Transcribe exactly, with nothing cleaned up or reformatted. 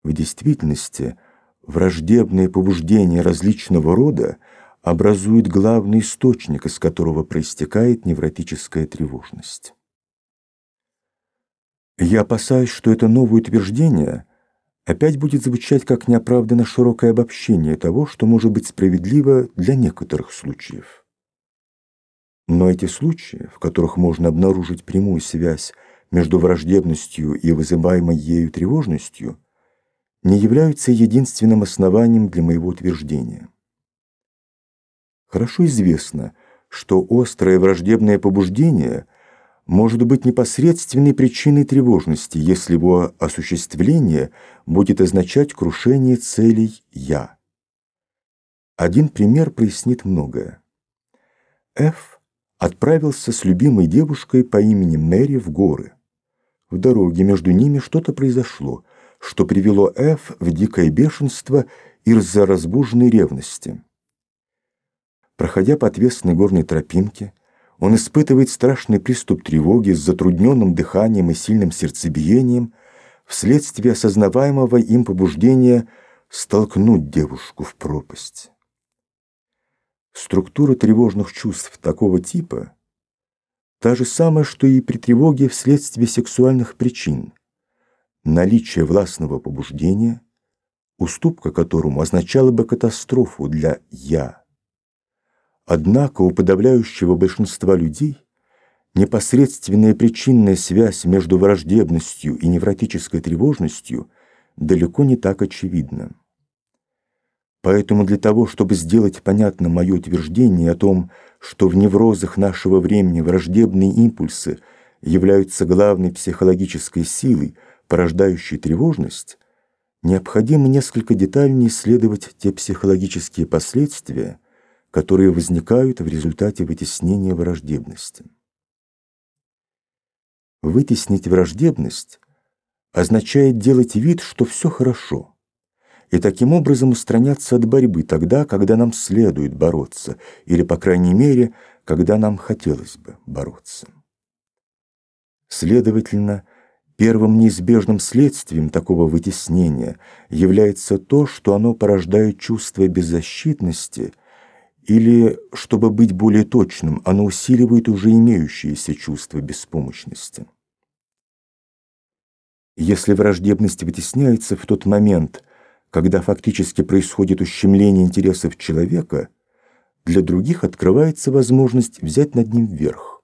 В действительности, враждебные побуждения различного рода образуют главный источник, из которого проистекает невротическая тревожность. Я опасаюсь, что это новое утверждение опять будет звучать как неоправданно широкое обобщение того, что может быть справедливо для некоторых случаев. Но эти случаи, в которых можно обнаружить прямую связь между враждебностью и вызываемой ею тревожностью, не являются единственным основанием для моего утверждения. Хорошо известно, что острое враждебное побуждение может быть непосредственной причиной тревожности, если его осуществление будет означать крушение целей «я». Один пример прояснит многое. Ф отправился с любимой девушкой по имени Мэри в горы. В дороге между ними что-то произошло, что привело Ф в дикое бешенство из-за разбуженной ревности. Проходя по отвесной горной тропинке, он испытывает страшный приступ тревоги с затрудненным дыханием и сильным сердцебиением вследствие осознаваемого им побуждения столкнуть девушку в пропасть. Структура тревожных чувств такого типа та же самая, что и при тревоге вследствие сексуальных причин. Наличие властного побуждения, уступка которому означала бы катастрофу для «я». Однако у подавляющего большинства людей непосредственная причинная связь между враждебностью и невротической тревожностью далеко не так очевидна. Поэтому для того, чтобы сделать понятным мое утверждение о том, что в неврозах нашего времени враждебные импульсы являются главной психологической силой, порождающей тревожность, необходимо несколько детальнее исследовать те психологические последствия, которые возникают в результате вытеснения враждебности. Вытеснить враждебность означает делать вид, что все хорошо, и таким образом устраняться от борьбы тогда, когда нам следует бороться, или, по крайней мере, когда нам хотелось бы бороться. Следовательно, первым неизбежным следствием такого вытеснения является то, что оно порождает чувство беззащитности, или, чтобы быть более точным, оно усиливает уже имеющееся чувство беспомощности. Если враждебность вытесняется в тот момент, когда фактически происходит ущемление интересов человека, для других открывается возможность взять над ним верх.